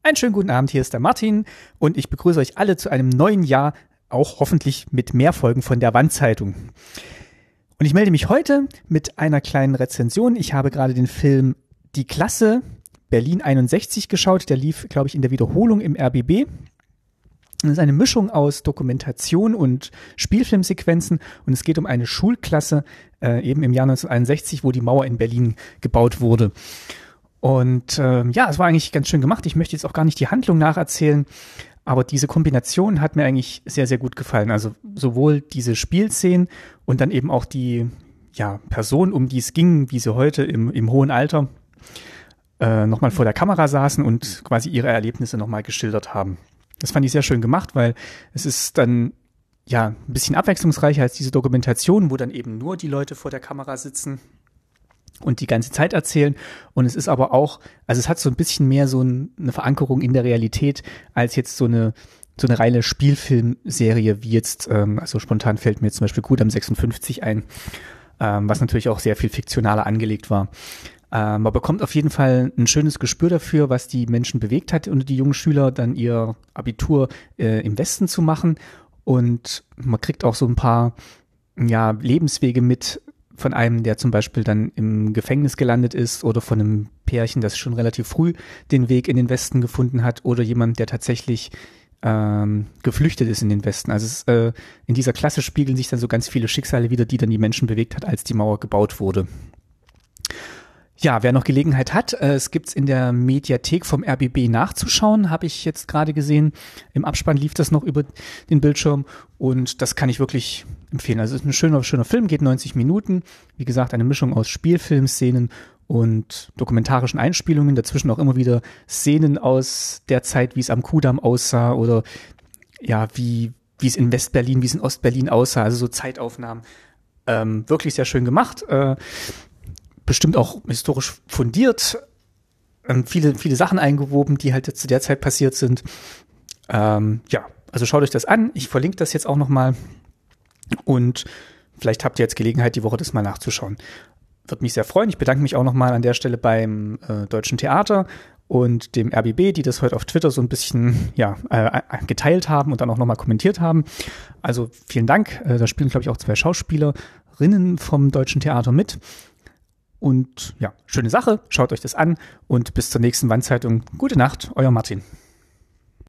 Einen schönen guten Abend, hier ist der Martin und ich begrüße euch alle zu einem neuen Jahr, auch hoffentlich mit mehr Folgen von der Wandzeitung. Und ich melde mich heute mit einer kleinen Rezension. Ich habe gerade den Film Die Klasse Berlin 61 geschaut. Der lief, glaube ich, in der Wiederholung im RBB. Das ist eine Mischung aus Dokumentation und Spielfilmsequenzen und es geht um eine Schulklasse eben im Jahr 1961, wo die Mauer in Berlin gebaut wurde. Und es war eigentlich ganz schön gemacht. Ich möchte jetzt auch gar nicht die Handlung nacherzählen, aber diese Kombination hat mir eigentlich sehr, sehr gut gefallen. Also sowohl diese Spielszenen und dann eben auch die Personen, um die es ging, wie sie heute im hohen Alter nochmal vor der Kamera saßen und quasi ihre Erlebnisse nochmal geschildert haben. Das fand ich sehr schön gemacht, weil es ist dann ein bisschen abwechslungsreicher als diese Dokumentation, wo dann eben nur die Leute vor der Kamera sitzen und die ganze Zeit erzählen. Und es ist aber auch, also es hat so ein bisschen mehr so eine Verankerung in der Realität als jetzt so eine reine Spielfilmserie wie jetzt, also spontan fällt mir jetzt zum Beispiel Kudamm 56 ein, was natürlich auch sehr viel fiktionaler angelegt war. Man bekommt auf jeden Fall ein schönes Gespür dafür, was die Menschen bewegt hat und die jungen Schüler dann ihr Abitur im Westen zu machen. Und man kriegt auch so ein paar Lebenswege mit von einem, der zum Beispiel dann im Gefängnis gelandet ist oder von einem Pärchen, das schon relativ früh den Weg in den Westen gefunden hat oder jemand, der tatsächlich geflüchtet ist in den Westen. Also in dieser Klasse spiegeln sich dann so ganz viele Schicksale wieder, die dann die Menschen bewegt hat, als die Mauer gebaut wurde. Ja, wer noch Gelegenheit hat, es gibt's in der Mediathek vom RBB nachzuschauen, habe ich jetzt gerade gesehen. Im Abspann lief das noch über den Bildschirm und das kann ich wirklich empfehlen. Also es ist ein schöner Film, geht 90 Minuten. Wie gesagt, eine Mischung aus Spielfilmszenen und dokumentarischen Einspielungen. Dazwischen auch immer wieder Szenen aus der Zeit, wie es am Kudamm aussah oder wie es in Westberlin, wie es in Ostberlin aussah. Also so Zeitaufnahmen. Wirklich sehr schön gemacht. Bestimmt auch historisch fundiert, viele Sachen eingewoben, die halt jetzt zu der Zeit passiert sind. Also schaut euch das an. Ich verlinke das jetzt auch nochmal und vielleicht habt ihr jetzt Gelegenheit, die Woche das mal nachzuschauen. Würde mich sehr freuen. Ich bedanke mich auch nochmal an der Stelle beim Deutschen Theater und dem RBB, die das heute auf Twitter so ein bisschen geteilt haben und dann auch nochmal kommentiert haben. Also vielen Dank. Da spielen, glaube ich, auch 2 Schauspielerinnen vom Deutschen Theater mit. Und schöne Sache, schaut euch das an und bis zur nächsten Wandzeitung. Gute Nacht, euer Martin.